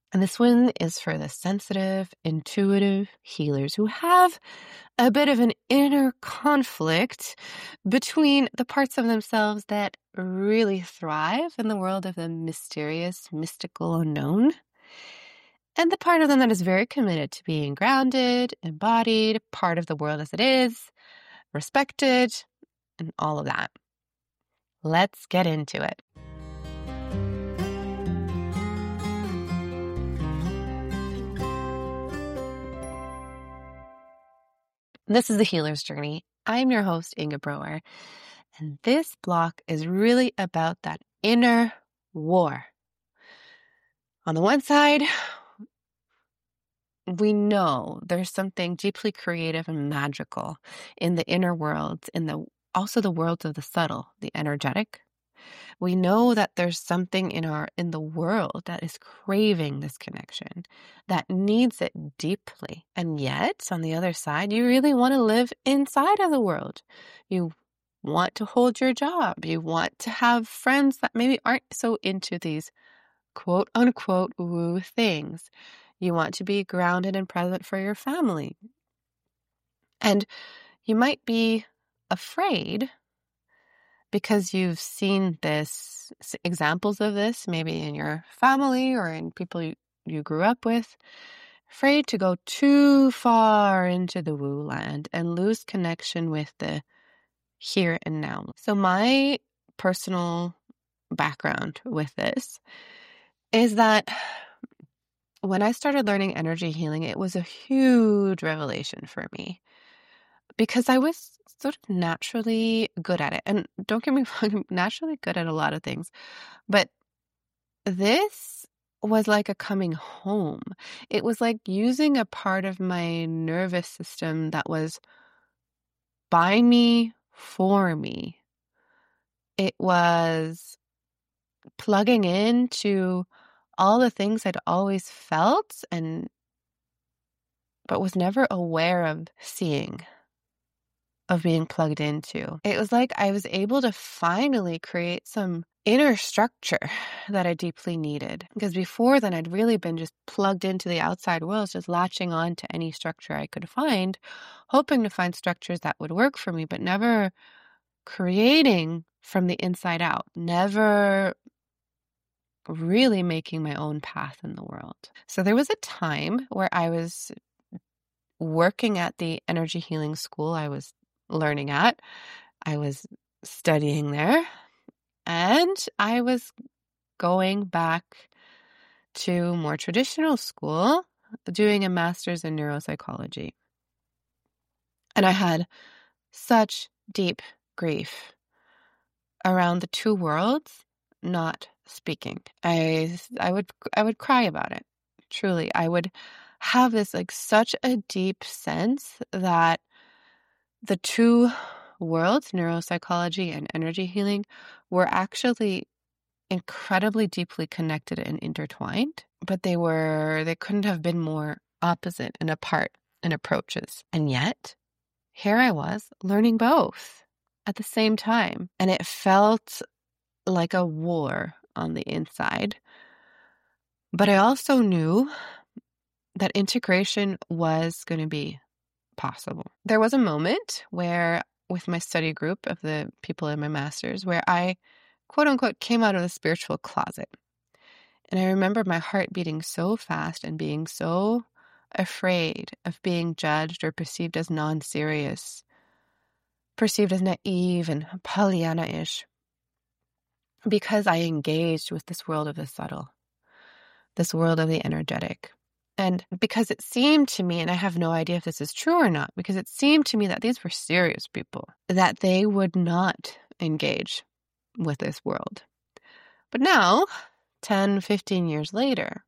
And this one is for the sensitive, intuitive healers who have a bit of an inner conflict between the parts of themselves that really thrive in the world of the mysterious, mystical, unknown, and the part of them that is very committed to being grounded, embodied, part of the world as it is, respected, and all of that. Let's get into it. This is The Healer's Journey. I'm your host, Inga Broer, and this block is really about that inner war. On the one side, we know there's something deeply creative and magical in the inner worlds, also the worlds of the subtle, the energetic. We know that there's something in the world that is craving this connection, that needs it deeply. And yet, on the other side, you really want to live inside of the world. You want to hold your job. You want to have friends that maybe aren't so into these quote unquote woo things. You want to be grounded and present for your family. And you might be afraid because you've seen examples of this, maybe in your family or in people you grew up with, afraid to go too far into the woo land and lose connection with the here and now. So my personal background with this is that when I started learning energy healing, it was a huge revelation for me because I was sort of naturally good at it. And don't get me wrong, I'm naturally good at a lot of things. But this was like a coming home. It was like using a part of my nervous system that was by me, for me. It was plugging into all the things I'd always felt but was never aware of seeing, of being plugged into. It was like I was able to finally create some inner structure that I deeply needed. Because before then, I'd really been just plugged into the outside world, just latching on to any structure I could find, hoping to find structures that would work for me, but never creating from the inside out, never really making my own path in the world. So there was a time where I was working at the energy healing school I was learning at. I was studying there, and I was going back to more traditional school, doing a master's in neuropsychology. And I had such deep grief around the two worlds not speaking. I would cry about it. Truly, I would have this such a deep sense that the two worlds, neuropsychology and energy healing, were actually incredibly deeply connected and intertwined, but they couldn't have been more opposite and apart in approaches. And yet, here I was learning both at the same time, and it felt like a war on the inside. But I also knew that integration was going to be possible. There was a moment where, with my study group of the people in my master's, where I, quote unquote, came out of the spiritual closet. And I remember my heart beating so fast and being so afraid of being judged or perceived as non-serious, perceived as naive and Pollyanna-ish, because I engaged with this world of the subtle, this world of the energetic. And because it seemed to me, and I have no idea if this is true or not, because it seemed to me that these were serious people, that they would not engage with this world. But now, 10, 15 years later,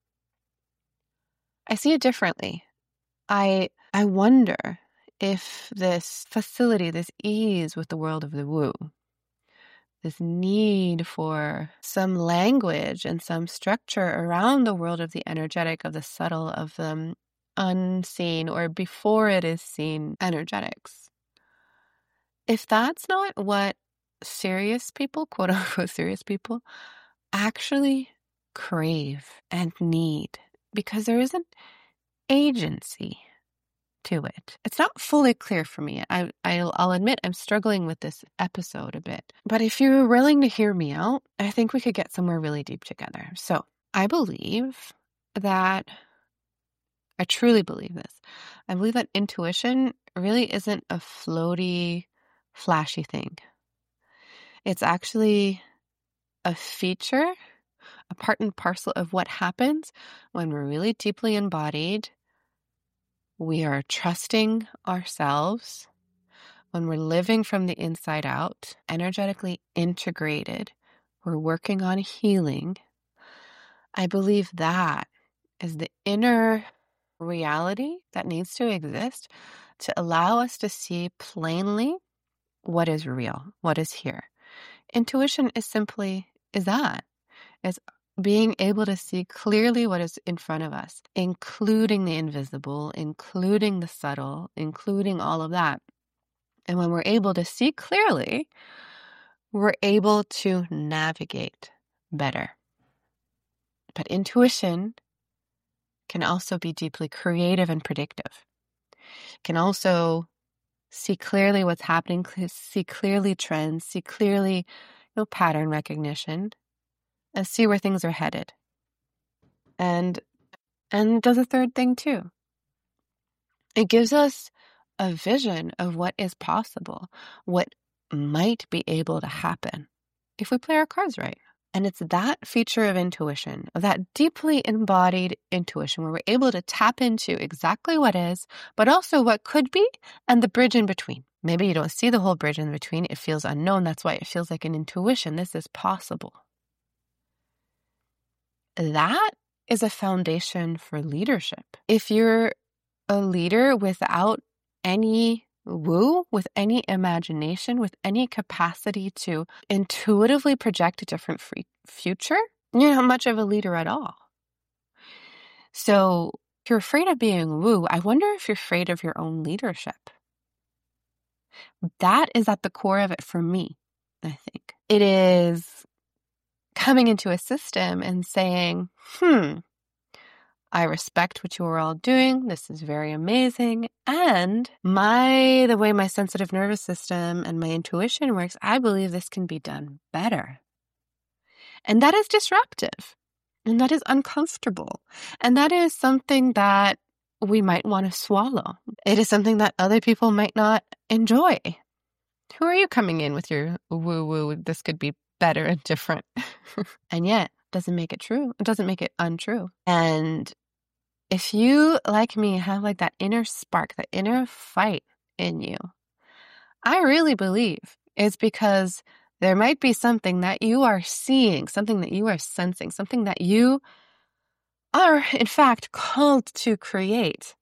I see it differently. I wonder if this facility, this ease with the world of the woo, this need for some language and some structure around the world of the energetic, of the subtle, of the unseen, or before it is seen energetics. If that's not what serious people, quote unquote serious people, actually crave and need because there isn't agency to it. It's not fully clear for me. I'll admit I'm struggling with this episode a bit. But if you're willing to hear me out, I think we could get somewhere really deep together. So I believe that, I truly believe this. I believe that intuition really isn't a floaty, flashy thing. It's actually a feature, a part and parcel of what happens when we're really deeply embodied. We are trusting ourselves, when we're living from the inside out, energetically integrated, we're working on healing. I believe that is the inner reality that needs to exist to allow us to see plainly what is real, what is here. Intuition is that. It's being able to see clearly what is in front of us, including the invisible, including the subtle, including all of that. And when we're able to see clearly, we're able to navigate better. But intuition can also be deeply creative and predictive. Can also see clearly what's happening, see clearly trends, see clearly pattern recognition, and see where things are headed. And does a third thing too. It gives us a vision of what is possible, what might be able to happen if we play our cards right. And it's that feature of intuition, of that deeply embodied intuition, where we're able to tap into exactly what is, but also what could be, and the bridge in between. Maybe you don't see the whole bridge in between. It feels unknown. That's why it feels like an intuition. This is possible. That is a foundation for leadership. If you're a leader without any woo, with any imagination, with any capacity to intuitively project a different future, you're not much of a leader at all. So if you're afraid of being woo, I wonder if you're afraid of your own leadership. That is at the core of it for me, I think. It is coming into a system and saying, I respect what you are all doing. This is very amazing. And the way my sensitive nervous system and my intuition works, I believe this can be done better. And that is disruptive. And that is uncomfortable. And that is something that we might want to swallow. It is something that other people might not enjoy. Who are you coming in with your woo-woo, this could be better and different? And yet, it doesn't make it true. It doesn't make it untrue. And if you, like me, have like that inner spark, that inner fight in you, I really believe it's because there might be something that you are seeing, something that you are sensing, something that you are, in fact, called to create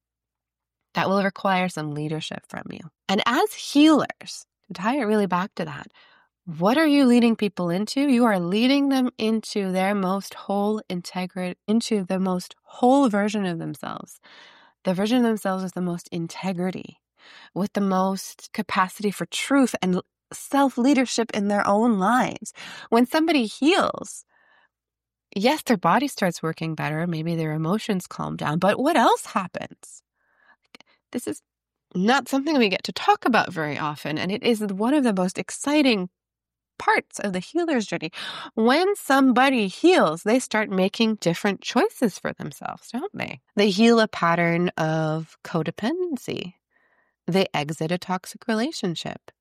that will require some leadership from you. And as healers, to tie it really back to that, what are you leading people into? You are leading them into their most whole into the most whole version of themselves. The version of themselves with the most integrity, with the most capacity for truth and self-leadership in their own lives. When somebody heals, yes, their body starts working better. Maybe their emotions calm down. But what else happens? This is not something we get to talk about very often. And it is one of the most exciting parts of the healer's journey. When somebody heals, they start making different choices for themselves, don't they? They heal a pattern of codependency. They exit a toxic relationship.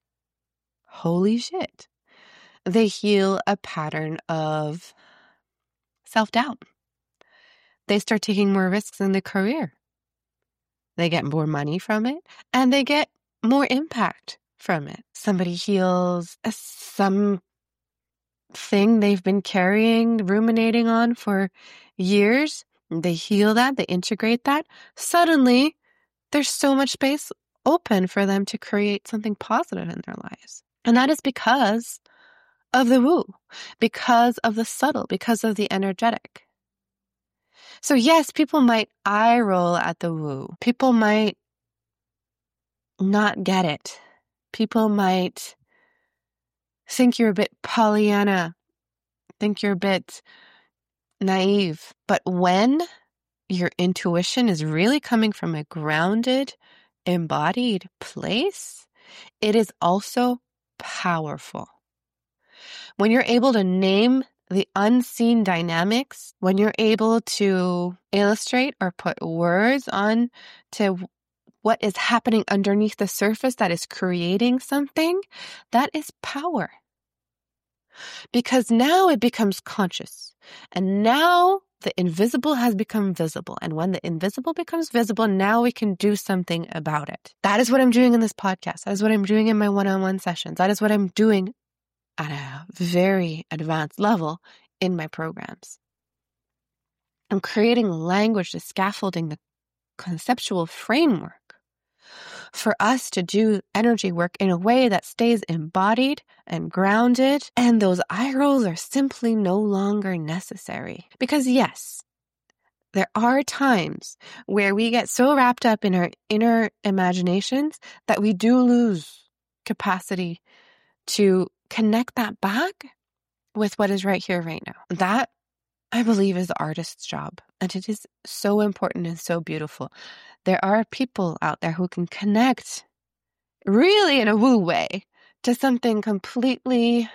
Holy shit. They heal a pattern of self-doubt. They start taking more risks in their career. They get more money from it, and they get more impact from it. Somebody heals something they've been carrying, ruminating on for years. They heal that, they integrate that. Suddenly, there's so much space open for them to create something positive in their lives. And that is because of the woo, because of the subtle, because of the energetic. So yes, people might eye roll at the woo. People might not get it. People might think you're a bit Pollyanna, think you're a bit naive. But when your intuition is really coming from a grounded, embodied place, it is also powerful. When you're able to name the unseen dynamics, when you're able to illustrate or put words on to what is happening underneath the surface that is creating something, that is power. Because now it becomes conscious. And now the invisible has become visible. And when the invisible becomes visible, now we can do something about it. That is what I'm doing in this podcast. That is what I'm doing in my one-on-one sessions. That is what I'm doing at a very advanced level in my programs. I'm creating language, the scaffolding, the conceptual framework for us to do energy work in a way that stays embodied and grounded, and those eye rolls are simply no longer necessary. Because yes, there are times where we get so wrapped up in our inner imaginations that we do lose capacity to connect that back with what is right here, right now. That, I believe, is the artist's job. And it is so important and so beautiful. There are people out there who can connect really in a woo way to something completely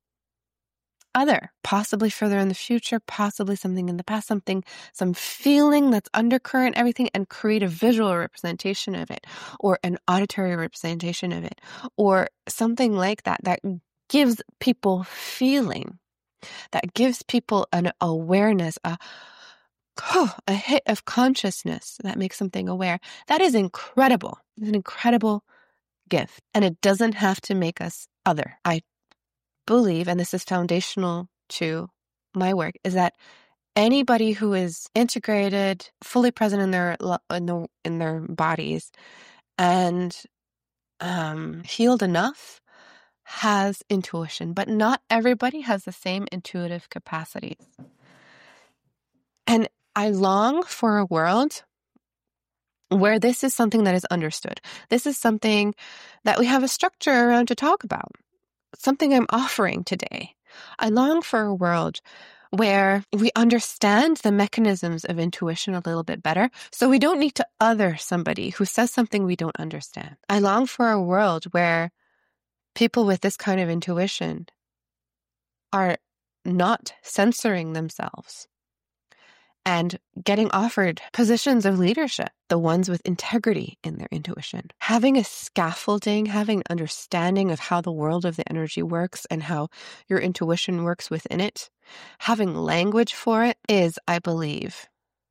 other, possibly further in the future, possibly something in the past, some feeling that's undercurrent, everything, and create a visual representation of it, or an auditory representation of it, or something like that, that gives people feeling, that gives people an awareness, a hit of consciousness that makes something aware. That is incredible. It's an incredible gift. And it doesn't have to make us other. I believe, and this is foundational to my work, is that anybody who is integrated, fully present in their bodies, and healed enough has intuition. But not everybody has the same intuitive capacities. And I long for a world where this is something that is understood. This is something that we have a structure around to talk about. Something I'm offering today. I long for a world where we understand the mechanisms of intuition a little bit better, so we don't need to other somebody who says something we don't understand. I long for a world where people with this kind of intuition are not censoring themselves and getting offered positions of leadership, the ones with integrity in their intuition. Having a scaffolding, having an understanding of how the world of the energy works and how your intuition works within it, having language for it is, I believe,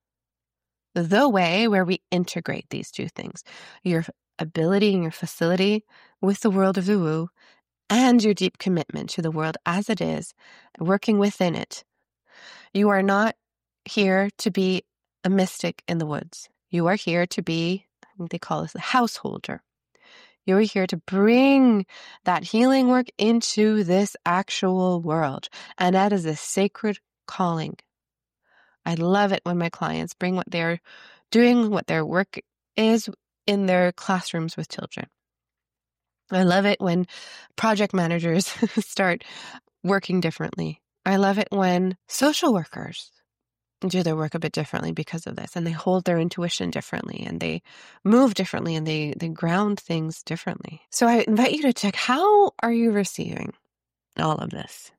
the way where we integrate these two things. Your ability and your facility with the world of the woo, and your deep commitment to the world as it is, working within it. You are not here to be a mystic in the woods. You are here to be, I think they call this the householder. You are here to bring that healing work into this actual world. And that is a sacred calling. I love it when my clients bring what they're doing, what their work is in their classrooms with children. I love it when project managers start working differently. I love it when social workers do their work a bit differently because of this, and they hold their intuition differently, and they move differently, and they ground things differently. So I invite you to check, how are you receiving all of this?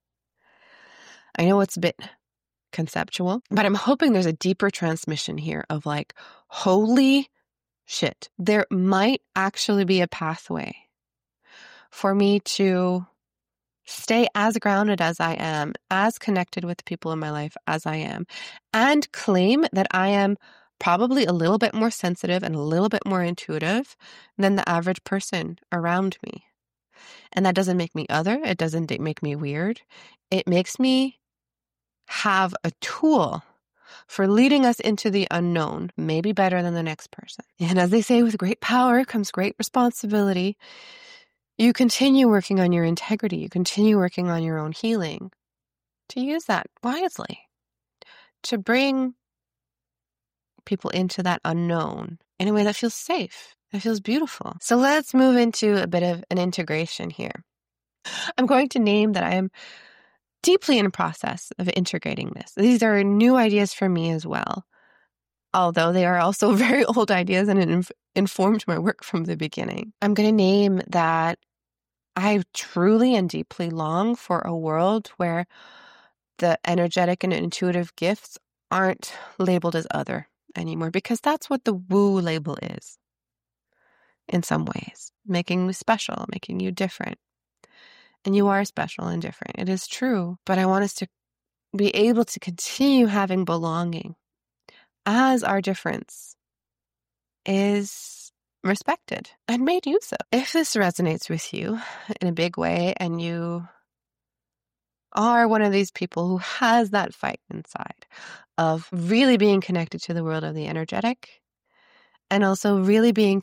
I know it's a bit conceptual, but I'm hoping there's a deeper transmission here of like, holy shit, there might actually be a pathway for me to stay as grounded as I am, as connected with the people in my life as I am, and claim that I am probably a little bit more sensitive and a little bit more intuitive than the average person around me. And that doesn't make me other. It doesn't make me weird. It makes me have a tool for leading us into the unknown, maybe better than the next person. And as they say, with great power comes great responsibility. You continue working on your integrity. You continue working on your own healing, to use that wisely, to bring people into that unknown in a way that feels safe, that feels beautiful. So let's move into a bit of an integration here. I'm going to name that I am deeply in a process of integrating this. These are new ideas for me as well. although they are also very old ideas and it informed my work from the beginning. I'm going to name that I truly and deeply long for a world where the energetic and intuitive gifts aren't labeled as other anymore, because that's what the woo label is in some ways, making you special, making you different. And you are special and different. It is true. But I want us to be able to continue having belonging as our difference is respected and made use of. If this resonates with you in a big way and you are one of these people who has that fight inside of really being connected to the world of the energetic and also really being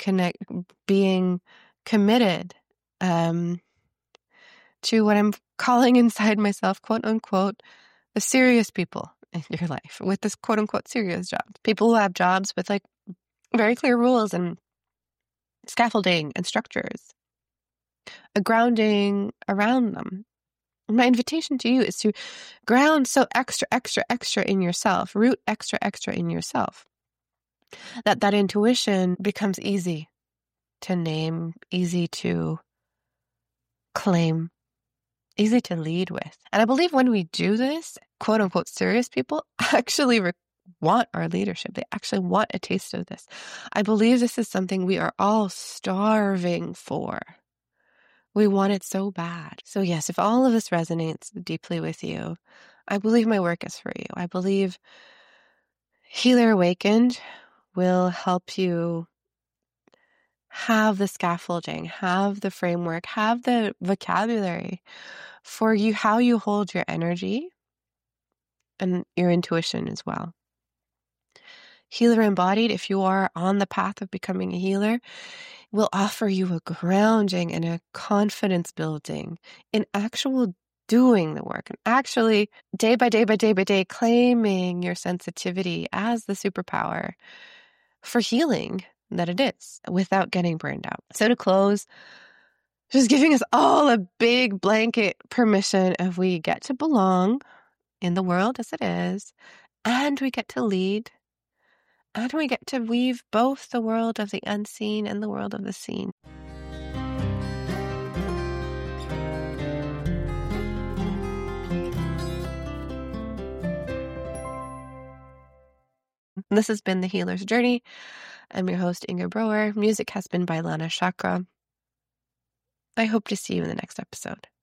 committed to what I'm calling inside myself, quote unquote, the serious people in your life with this quote unquote serious job. People who have jobs with like very clear rules and scaffolding and structures, a grounding around them. My invitation to you is to ground so extra in yourself, root extra in yourself, that intuition becomes easy to name, easy to claim, easy to lead with. And I believe when we do this, quote unquote, serious people actually want our leadership. They actually want a taste of this. I believe this is something we are all starving for. We want it so bad. So yes, if all of this resonates deeply with you, I believe my work is for you. I believe Healer Awakened will help you have the scaffolding, have the framework, have the vocabulary for you, how you hold your energy and your intuition as well. Healer Embodied, if you are on the path of becoming a healer, will offer you a grounding and a confidence building in actual doing the work and actually day by day claiming your sensitivity as the superpower for healing that it is without getting burned out. So to close, just giving us all a big blanket permission of we get to belong in the world as it is, and we get to lead, and we get to weave both the world of the unseen and the world of the seen. This has been The Healer's Journey. I'm your host, Inga Broer. Music has been by Lana Chakra. I hope to see you in the next episode.